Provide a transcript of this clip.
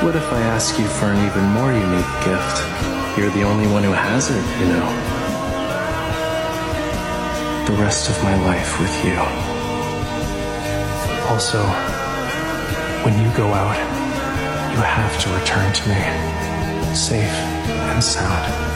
What if I ask you for an even more unique gift? You're the only one who has it, you know. The rest of my life with you. Also, when you go out, you have to return to me, safe and sound.